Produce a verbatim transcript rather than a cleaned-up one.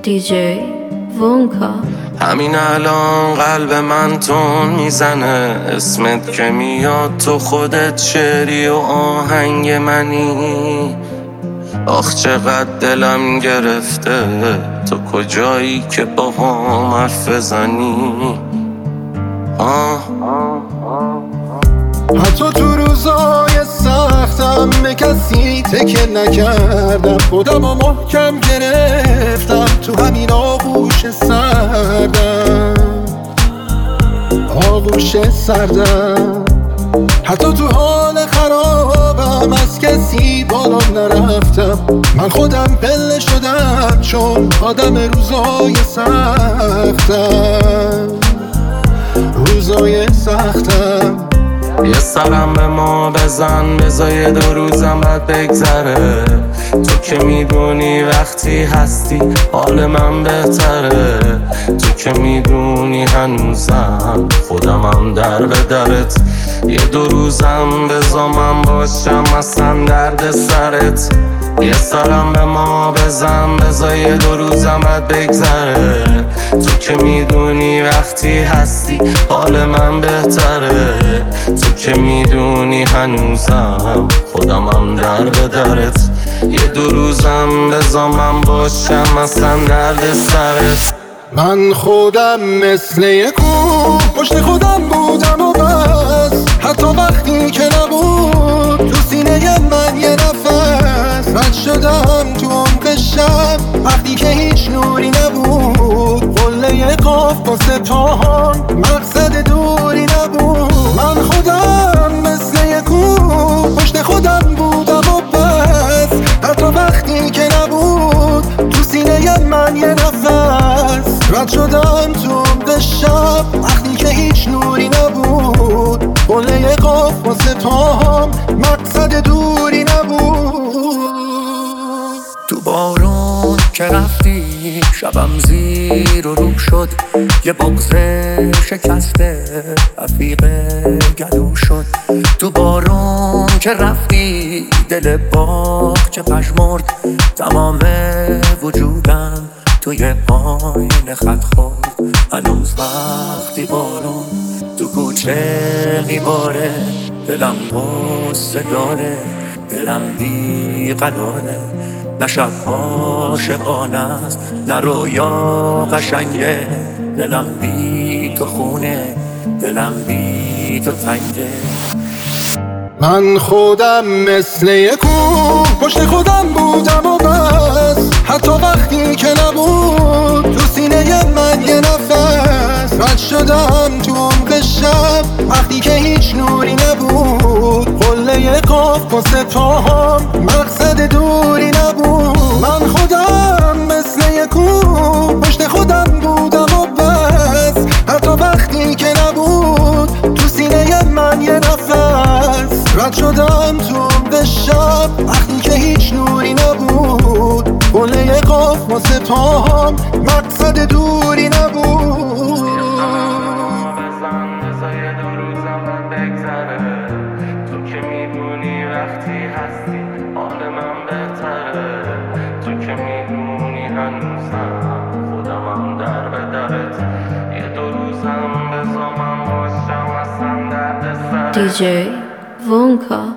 دیجی وونکا. همین الان قلب من تون میزنه، اسمت که میاد تو خودت شعری و آهنگ منی. آخ چقدر دلم گرفته، تو کجایی که با هم حرف بزنی؟ آه حتی تو روزای سختم به کسی تکه نکردم، خودم رو محکم گرفتم تو همین آغوش سردم، آغوش سردم. حتی تو حال خرابم از کسی بالا نرفتم، من خودم پله شدم چون آدم روزای سختم، روزای سختم. یه سرم به ما بزن، بذار دو روزم بعد بگذره. تو که میدونی وقتی هستی حال من بهتره. تو که میدونی هنوزم خودمم در به درت. یه دو روزم بذار من باشم اصلا درد سرت. یه سرم به ما بزن، بذار یه دو روزم بعد بگذره. تو که میدونی وقتی هستی حال من بهتره. تو که میدونی هنوزم خودمم در به درت. یه دو روزم بذار من باشم اصلا درد سرت. من خودم مثل یک کوه پشت خودم بودم و بس، حتی وقتی که نبود تو سینه من یه نفس. رد شدم تو عمق شب وقتی که هیچ نوری نبود، قله قاف واسه پاهام مقصد دوری نبود. من خودم مثل یک کوه پشت خودم بودم و بس، حتی وقتی که نبود تو سینه من یه نفس. رد شدم تو عمق شب وقتی که هیچ نوری نبود، قله قاف واسه پاهام مقصد دوری نبود. تو بارون که رفتی شبم زیر و رو شد، یه بغضه شکسته رفیق گلو شد. تو بارون که رفتی دل باغ چه پژمرد، تمام وجودم توی آینه خط خورد. هنوز وقتی بارون تو کوچه میباره، دلم غصه داره، دلم بی قراره. نه شب عاشقانه است نه رویا قشنگه، دلم بی تو خونه، دلم بی تو تنگه. من خودم مثل یک کوه پشت خودم بودم و بس، حتی وقتی که نبود تو سینه من یه نفس. رد شدم تو عمق شب وقتی که هیچ نوری نبود، قله قاف واسه پاهام مقصد دوری نبود. من خودم مثل یک کوه پشت خودم بودم و بس، حتی وقتی که نبود تو سینه من یه نفس. رد شدم تو عمق شب وقتی که هیچ نوری نبود، قله قاف واسه پاهام مقصد دوری نبود. تو که میدونی وقتی هستی حال من بهتره. تو که میدونی هنوزم خودمم در به درت. یه دو روزم بذار من باشم اصلا درد سرت. دیجی وونکا.